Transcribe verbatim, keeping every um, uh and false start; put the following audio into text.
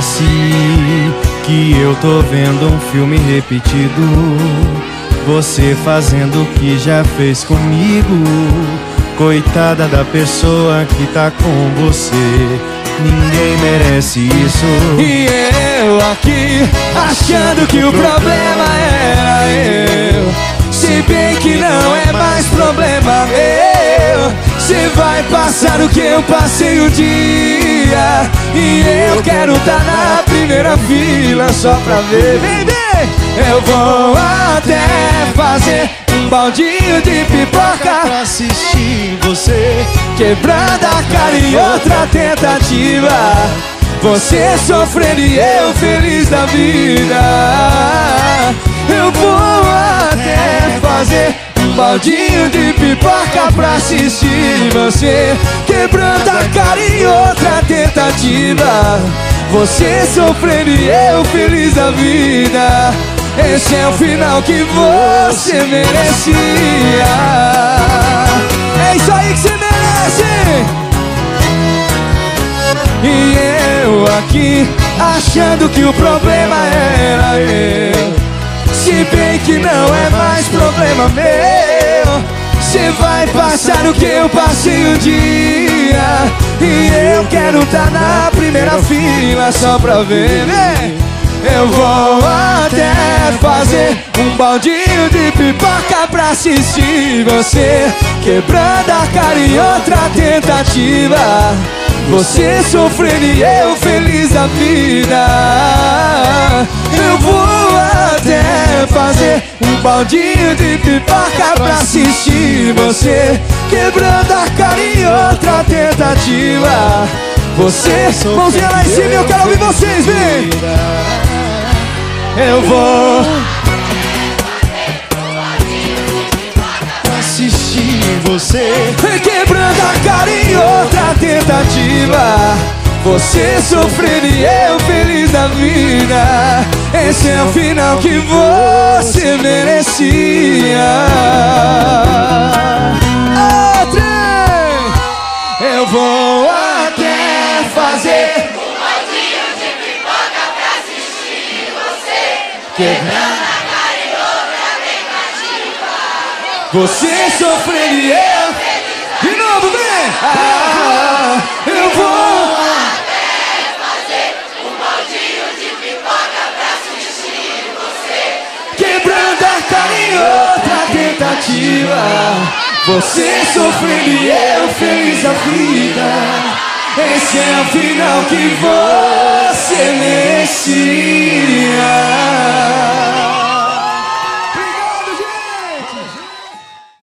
Parece que eu tô vendo um filme repetido, você fazendo o que já fez comigo. Coitada da pessoa que tá com você, ninguém merece isso. E eu aqui, achando que o problema era eu, se bem que não é mais problema meu. Cê vai passar o que eu passei um dia, e eu quero tá na primeira fila só pra ver. Vem, vem! Eu vou até fazer um baldinho de pipoca pra assistir você quebrando a cara em outra tentativa, você sofrendo e eu feliz da vida. Eu vou até fazer um baldinho de pipoca pra assistir você quebrando a cara em outra tentativa, você sofrendo e eu feliz da vida. Esse é o final que você merecia. É isso aí que você merece. E eu aqui, achando que o problema era eu, se bem que não é mais problema meu. Cê vai passar o que eu passei um dia, e eu quero tá na primeira fila só pra ver, né? Eu vou até fazer um baldinho de pipoca pra assistir você quebrando a cara em outra tentativa, você sofrendo e eu feliz da vida. Eu vou até fazer um baldinho de pipoca pra assistir você quebrando a cara em outra tentativa, você... Mãozinha lá em cima, eu quero ouvir vocês, vem! Eu vou assistir você quebrando a cara em outra tentativa, você sofrendo e eu feliz da vida. Esse é o final que você merecia. Oh, trem! Eu vou até fazer quebrando a cara em outra tentativa, você sofrendo e eu de novo, vem! Ah, eu vou até fazer um baldinho de pipoca pra assistir você quebrando a cara em outra tentativa, você sofrendo e eu feliz da vida. Esse é o final que você merecia.